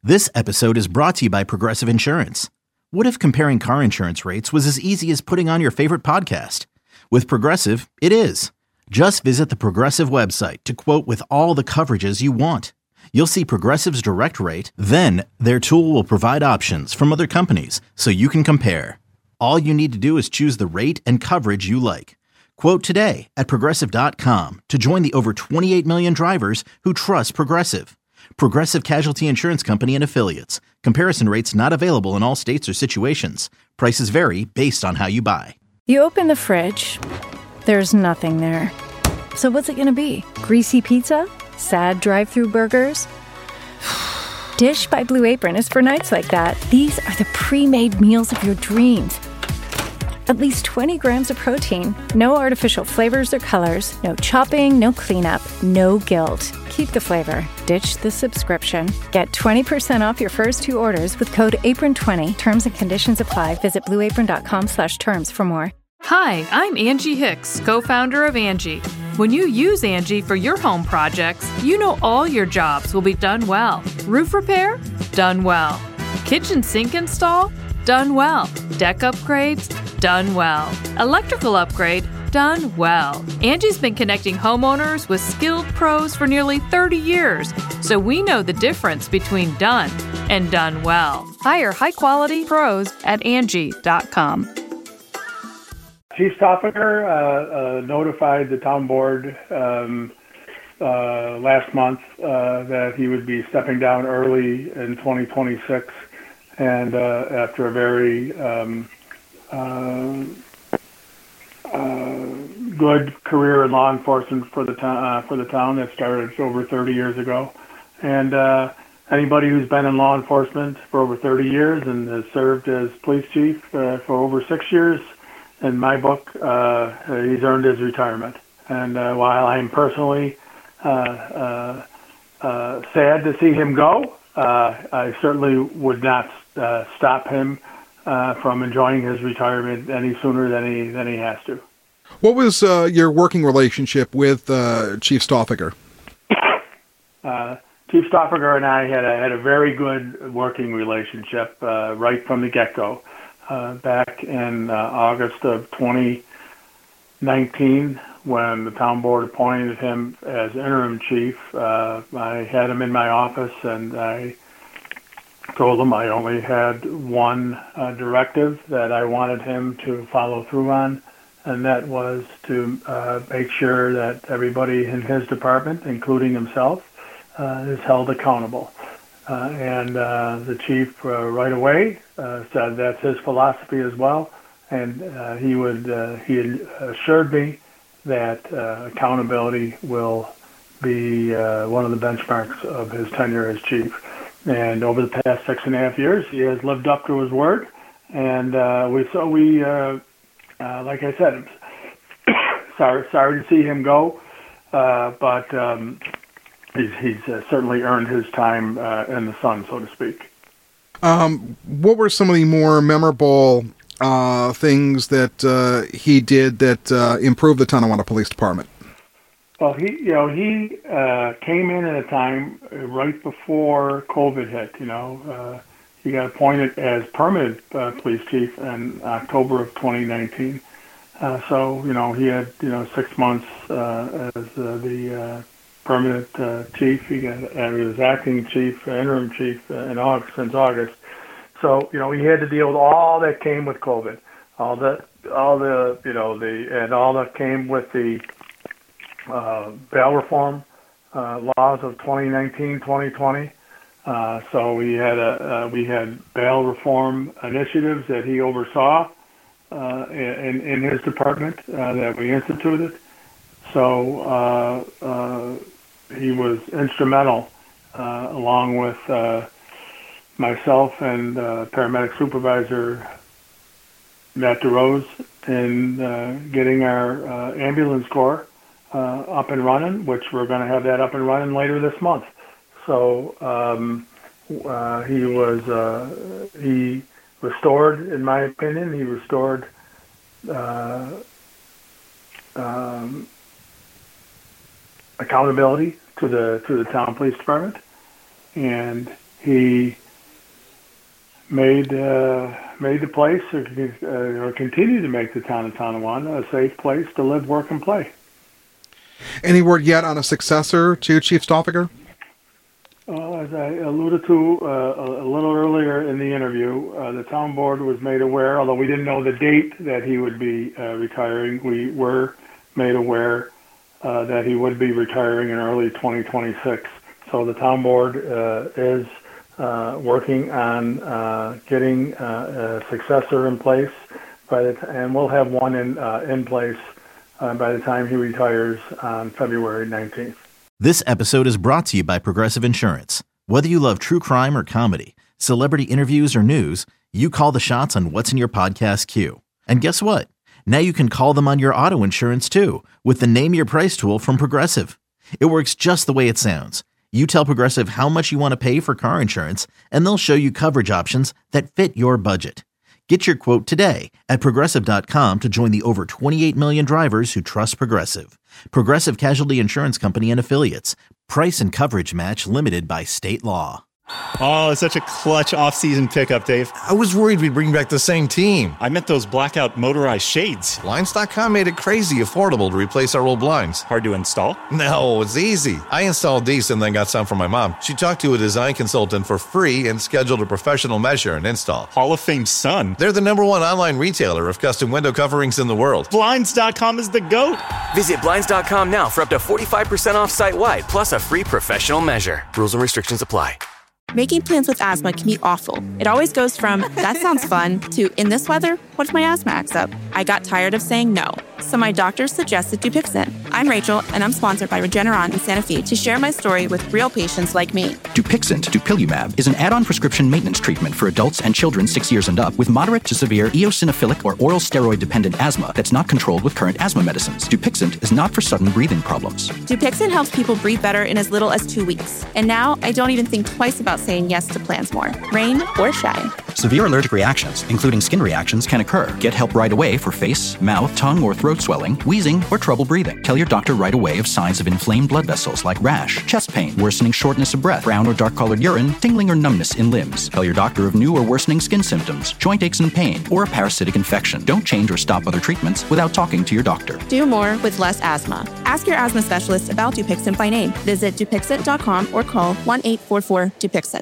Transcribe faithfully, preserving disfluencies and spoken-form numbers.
This episode is brought to you by Progressive Insurance. What if comparing car insurance rates was as easy as putting on your favorite podcast? With Progressive, it is. Just visit the Progressive website to quote with all the coverages you want. You'll see Progressive's direct rate, then their tool will provide options from other companies so you can compare. All you need to do is choose the rate and coverage you like. Quote today at progressive dot com to join the over twenty-eight million drivers who trust Progressive. Progressive Casualty Insurance Company and Affiliates. Comparison rates not available in all states or situations. Prices vary based on how you buy. You open the fridge, there's nothing there. So what's it gonna be? Greasy pizza? Sad drive-through burgers? Dish by Blue Apron is for nights like that. These are the pre-made meals of your dreams. At least twenty grams of protein, no artificial flavors or colors, no chopping, no cleanup, no guilt. Keep the flavor. Ditch the subscription. Get twenty percent off your first two orders with code apron twenty. Terms and conditions apply. Visit blue apron dot com slash terms for more. Hi, I'm Angie Hicks, co-founder of Angie. When you use Angie for your home projects, you know all your jobs will be done well. Roof repair? Done well. Kitchen sink install? Done well. Deck upgrades? Done well. Electrical upgrade? Done well. Angie's been connecting homeowners with skilled pros for nearly thirty years, so we know the difference between done and done well. Hire high-quality pros at Angie dot com. Chief Stoffaker uh, uh, notified the town board um, uh, last month uh, that he would be stepping down early in twenty twenty-six, and uh, after a very um, uh, uh, good career in law enforcement for the town uh, for the town that started over thirty years ago, and uh, anybody who's been in law enforcement for over thirty years and has served as police chief uh, for over six years. In my book, uh, he's earned his retirement. And uh, while I'm personally uh, uh, uh, sad to see him go, uh, I certainly would not uh, stop him uh, from enjoying his retirement any sooner than he than he has to. What was uh, your working relationship with uh, Chief Stoffaker? Uh, Chief Stoffaker and I had a, had a very good working relationship uh, right from the get-go. Uh, back in uh, August of twenty nineteen, when the town board appointed him as interim chief, uh, I had him in my office and I told him I only had one uh, directive that I wanted him to follow through on, and that was to uh, make sure that everybody in his department, including himself, uh, is held accountable. Uh, and uh, the chief uh, right away uh, said that's his philosophy as well, and uh, he would uh, he had assured me that uh, accountability will be uh, one of the benchmarks of his tenure as chief. And over the past six and a half years, he has lived up to his word. And uh, we so we uh, uh, like I said, sorry sorry to see him go, uh, but. Um, He's, he's uh, certainly earned his time uh, in the sun, so to speak. Um, what were some of the more memorable uh, things that uh, he did that uh, improved the Tonawanda Police Department? Well, he, you know, he uh, came in at a time right before COVID hit. You know, uh, he got appointed as permanent uh, police chief in October of twenty nineteen. Uh, so, you know, he had you know six months uh, as uh, the uh, permanent uh, chief. He got uh, he was acting chief, uh, interim chief uh, in August since August. So you know he had to deal with all that came with COVID, all the all the you know the and all that came with the uh, bail reform uh, laws of twenty nineteen, twenty twenty. Uh, so we had a uh, we had bail reform initiatives that he oversaw uh, in in his department uh, that we instituted. So uh, uh, he was instrumental, uh, along with uh, myself and uh, paramedic supervisor Matt DeRose, in uh, getting our uh, ambulance corps uh, up and running, which we're going to have that up and running later this month. So um, uh, he was uh, he restored, in my opinion, he restored. Uh, um, accountability to the to the town police department, and he made uh, made the place, or, uh, or continued to make the town of Tonawanda a safe place to live, work, and play. Any word yet on a successor to Chief Stoffaker? Well, as I alluded to uh, a little earlier in the interview, uh, the town board was made aware, although we didn't know the date that he would be uh, retiring, we were made aware uh, that he would be retiring in early twenty twenty-six. So the town board uh, is uh, working on uh, getting uh, a successor in place, by the t- and we'll have one in uh, in place uh, by the time he retires on February nineteenth. This episode is brought to you by Progressive Insurance. Whether you love true crime or comedy, celebrity interviews or news, you call the shots on what's in your podcast queue. And guess what? Now you can call them on your auto insurance too, with the Name Your Price tool from Progressive. It works just the way it sounds. You tell Progressive how much you want to pay for car insurance, and they'll show you coverage options that fit your budget. Get your quote today at Progressive dot com to join the over twenty-eight million drivers who trust Progressive. Progressive Casualty Insurance Company and Affiliates. Price and coverage match limited by state law. Oh, it's such a clutch off-season pickup, Dave. I was worried we'd bring back the same team. I meant those blackout motorized shades. Blinds dot com made it crazy affordable to replace our old blinds. Hard to install? No, it's easy. I installed these and then got some for my mom. She talked to a design consultant for free and scheduled a professional measure and install. Hall of Fame son. They're the number one online retailer of custom window coverings in the world. Blinds dot com is the GOAT. Visit Blinds dot com now for up to forty-five percent off site-wide, plus a free professional measure. Rules and restrictions apply. Making plans with asthma can be awful. It always goes from, that sounds fun, to, in this weather, what if my asthma acts up? I got tired of saying no, so my doctor suggested Dupixent. I'm Rachel, and I'm sponsored by Regeneron in Santa Fe to share my story with real patients like me. Dupixent, dupilumab, is an add-on prescription maintenance treatment for adults and children six years and up with moderate to severe eosinophilic or oral steroid-dependent asthma that's not controlled with current asthma medicines. Dupixent is not for sudden breathing problems. Dupixent helps people breathe better in as little as two weeks. And now, I don't even think twice about saying yes to plans more, rain or shine. Severe allergic reactions, including skin reactions, can occur. Get help right away for face, mouth, tongue, or throat swelling, wheezing, or trouble breathing. Tell your doctor right away of signs of inflamed blood vessels like rash, chest pain, worsening shortness of breath, brown or dark-colored urine, tingling or numbness in limbs. Tell your doctor of new or worsening skin symptoms, joint aches and pain, or a parasitic infection. Don't change or stop other treatments without talking to your doctor. Do more with less asthma. Ask your asthma specialist about Dupixent by name. Visit Dupixent dot com or call one eight four four Dupixent.